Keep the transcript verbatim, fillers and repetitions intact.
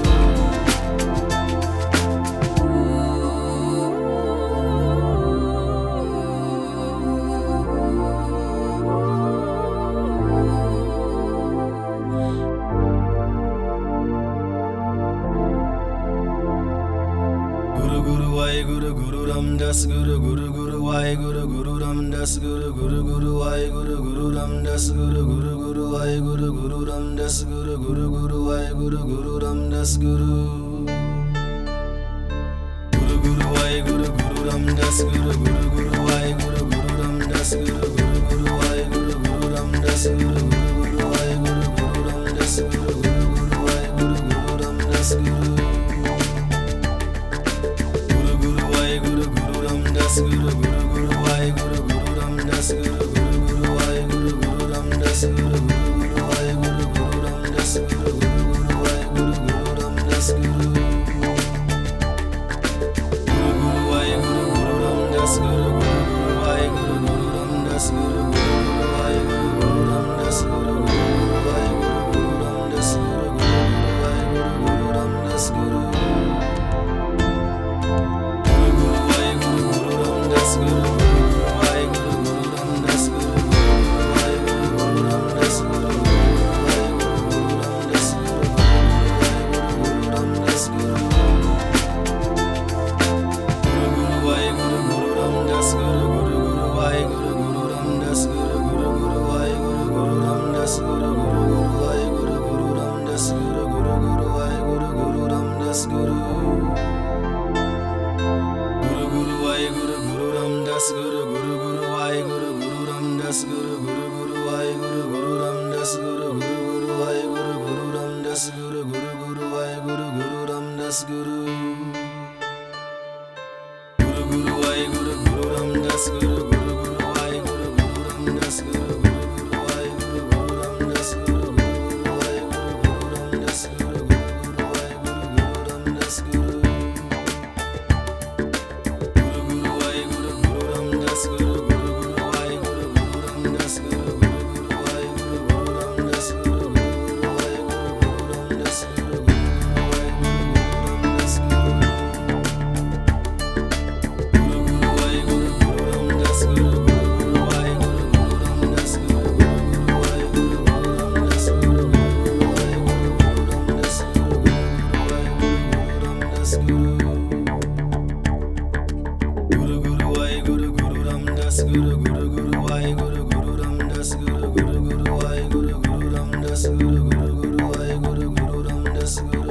Guru Guru Waheguru Guru Ram Das Guru Guru Guru Waheguru Guru Ram Das Guru Guru Guru Waheguru Guru Ram Das Guru Guru Guru Waheguru Guru Ram Das Guru Guru Guru Waheguru Guru Ram Das Guru Guru Guru Waheguru Guru Ram Das Guru Guru Guru Waheguru Guru Ram Das Guru Guru Guru Waheguru Guru Ram Das Guru Guru Guru Waheguru Guru Ram Das Guru Guru Guru Waheguru Guru Ram Das Guru Guru Guru Ram Das Guru Guru Guru Waheguru Guru Ram Das Guru Guru Guru Waheguru Guru Ram Das Guru Guru Guru Waheguru Guru Ram Das Guru Guru Guru Waheguru Guru Ram Das Guru Guru Guru Waheguru Guru Ram Das Guru Guru Guru Waheguru Guru Ram Das Guru Guru Guru Waheguru Guru Ram Das Guru Guru Guru Waheguru Guru Ram Das Guru Guru Guru Waheguru Guru Ram Das Guru Das Guru Guru Waheguru Guru Ram Das Guru Guru Waheguru Guru Ram Das Guru Guru Waheguru Guru Ram Das Guru Guru Ram Das Guru Guru Guru Waheguru Guru Ram Das Guru Guru Guru Waheguru Guru Ram Das Guru Guru Guru Waheguru Guru Ram Das Guru Guru Guru Waheguru Guru Ram Das Guru Guru Guru Waheguru Guru Ram Das Guru Guru Guru Waheguru Guru Ram Das Guru Guru Guru Waheguru Guru Ram Das Guru Guru Guru Waheguru Guru Ram Das Guru Guru Guru Waheguru Guru Ram Das Guru Guru Guru Waheguru Guru Ram Das Guru Guru Guru Waheguru Guru Ram Das Guru Guru Guru Waheguru Guru Ram Das Guru Guru Guru Waheguru Guru Ram Das Guru Guru Guru Waheguru Guru Ram Das Guru Guru Guru Waheguru Guru Ram Das Guru Das Guru Guru Guru Waheguru Guru Ram Das Guru Guru Guru Waheguru Guru Ram Das Guru Guru Guru Waheguru Guru Ram Das Guru Guru Guru Waheguru Guru Ram Das Guru Guru Guru Waheguru Guru Ramdas Guru Guru Guru Waheguru Guru Ramdas Guru Guru Guru Waheguru Guru Ramdas Guru